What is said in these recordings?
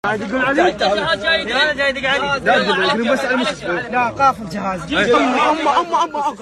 عادي يقول علي لا جاي يدق علي لا بس المشكلة لا قاف الجهاز أما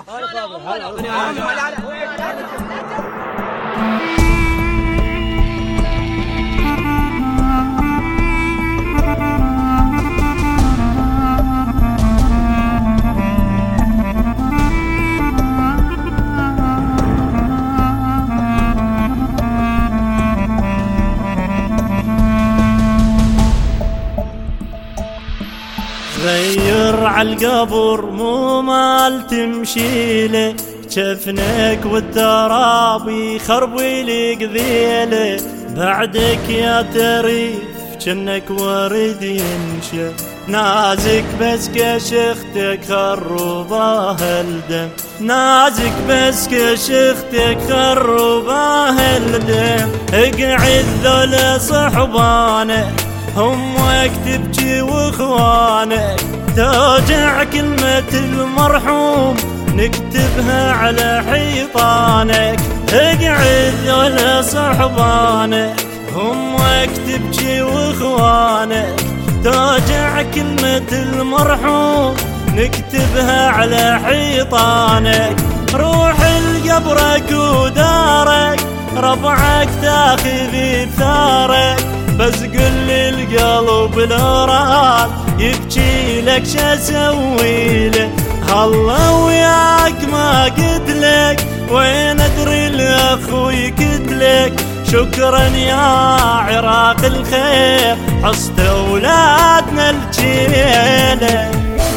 غير عالقبر مو مال تمشيله، جفنك والتراب يخربي لك ذيله، بعدك يا تريف جنك ورد ينشف، نازك بس كشختك خرباه الدم، نازك بس كشختك خرباه الدم، اقعد ذول صحبانه هم وقت تبكي واخوانك، توجع كلمة المرحوم نكتبها على حيطانك، اقعد ذول صحبانك هم وقت تبكي واخوانك، توجع كلمة المرحوم نكتبها على حيطانك، روح لقبرك ودارك ربعك تاخذ بثارك، بس قل لي القلب الوراد يبكي لك شاسوي له، الله وياك ما قتلك وين ادري الاخوي قتلك، شكرا يا عراق الخير حصت اولادنا الجيله.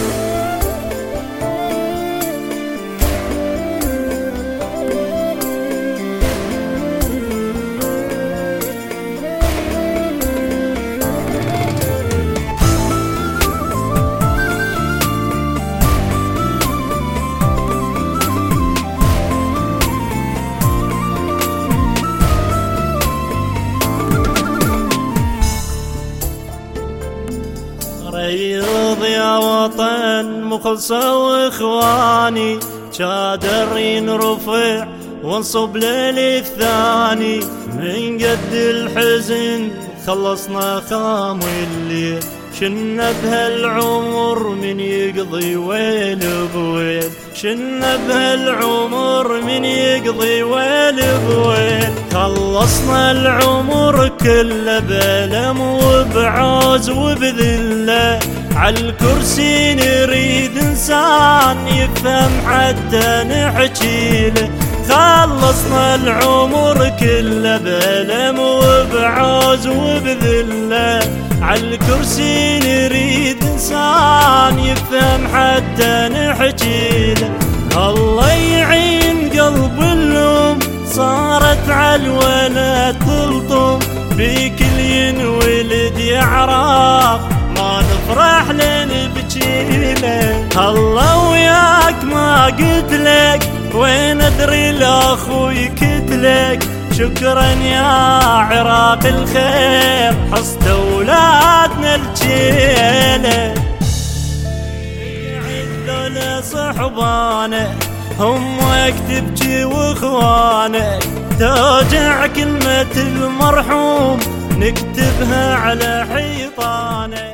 ريض يا وطن مخلصة واخواني، شادر ينرفع وانصب ليل الثاني، من قد الحزن خلصنا خام الليل، شنا بهالعمر من يقضي ويل بويل، شنا بهالعمر من يقضي ويل بويل، خلصنا العمر كله بألم وبعوز وبذله، عالكرسي نريد انسان يفهم حتى نحكيله، خلصنا العمر كله بألم وبعوز وبذله، عالكرسي نريد انسان يفهم حتى نحكيله، الله يعين قلب الام صارت عالولد تلطم، بكل ينولد يعراق ما نفرح لنبكي له، الله وياك ما قتلك وين ادري الاخوي قتلك، شكرا يا عراق الخير حصت اولادنا الجيله، ذول صحبانه هم وقت تبكي واخوانك، توجع كلمة المرحوم نكتبها على حيطانك.